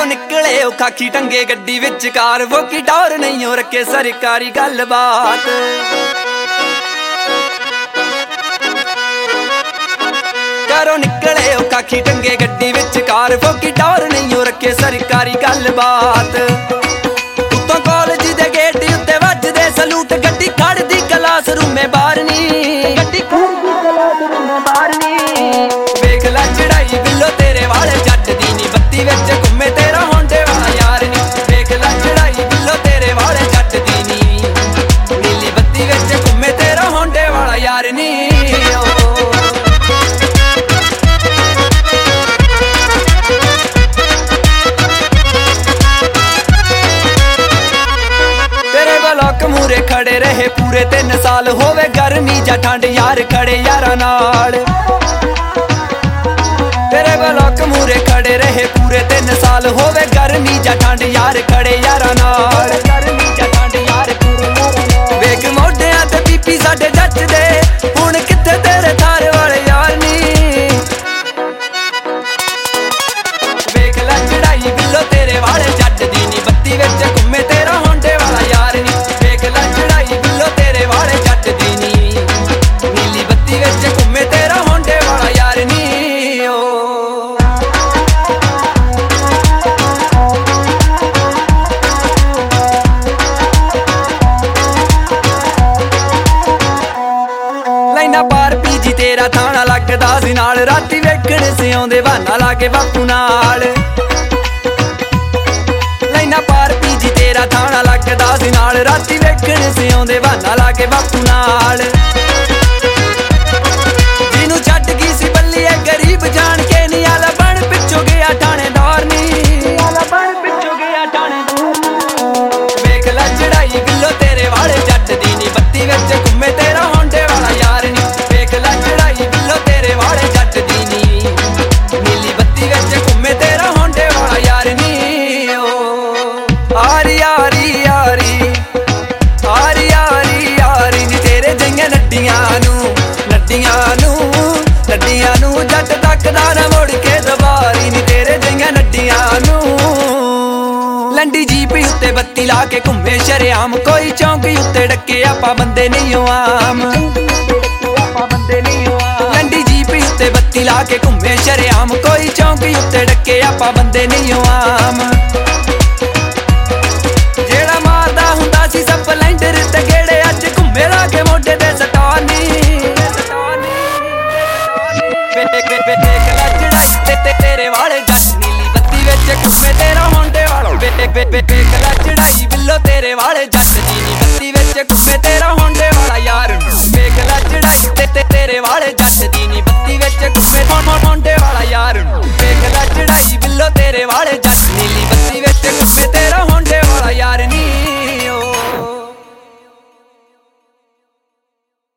निकले ओ खाकी टंगे गड्डी विच कार वो की डोर नहीं हो रखे सरकारी गलबात। घरों निकले ओ खाकी टंगे गड्डी विच कार वो की डोर नहीं हो रखे सरकारी गलबात। उत्तों कॉलेज दे गेट उत्ते वजदे सलूट गड्डी खड़दी क्लास रूमे बाहर नी गड्डी खड़दी क्लास रूमे बाहर नी। वेख लै चढ़ाई बिल्लो तेरे वाले जट दी नी बत्ती विच घुमे तेरा होंडे वाला यार नी। वेख लै चढ़ाई बिल्लो तेरे वाले जट दी नी नीली बत्ती विच घुमे तेरा होंडे वाला यार नी। मूरे खड़े रहे पूरे 3 साल होवे गर्मी जा ठंड यार खड़े यारा नाल। तेरे ब्लॉक मूरे खड़े रहे पूरे 3 साल होवे गर्मी जा ठंड यार खड़े यारा नाल। वेख मोढियां ते पीपी साडे जच दे हुण कित्थे तेरे थारे वाले यार नी। वेख लै चढ़ाई बिल्लो तेरे वाले जट दी नी बत्ती विच घुमे तेरा होंडे वाला यार नी। पार पीजी तेरा थाना लगदा सी नाल राती वेखण से आउंदे बहाना ला के बापू नाल। लाइना पार पीजी तेरा थाना लगदा सी नाल राती वेखण से आउंदे बहाना ला के बापू नाल। जिन्नू छड्ड गई सी बल्लीए गरीब जान के नी आला बन पिछों गया ठाणेदार नी। वेख लै चढ़ाई बिल्लो तेरे वाले जट दी नी बत्ती विच घुमे तेरा होंडे वाला यार नी। वेख लै चढ़ाई बिल्लो तेरे वाले जट दी नी नीली बत्ती विच घुमे तेरा होंडे वाला यार नी। आरी आरी आरी आरी आरी आरी नी तेरे जइयां नड्डियां नू जट तकदा ना मुड़ के दबारी नी तेरे जइयां नड्डियां नू। लंडी जीप उत्ते बत्ती ला के घुमे शरेआम कोई चौंकी उत्ते डके आपा बंदे नहीं हो आम। लंडी जीप उत्ते बत्ती ला के घुमे शरेआम कोई चौंकी उत्ते डके आपा बंदे नहीं हो आम। जेड़ा मारदा हुंदा सी स्पलेंडर ते गेड़े अज घुमे ला के मोढे ते सटार नी। वेख लै चढ़ाई तेरे वाले जट नीली बत्ती विच घुमे तेरा होंडे वाला। वेख लै चढ़ाई बिल्लो तेरे वाले जट दी नी बत्ती विच घुमे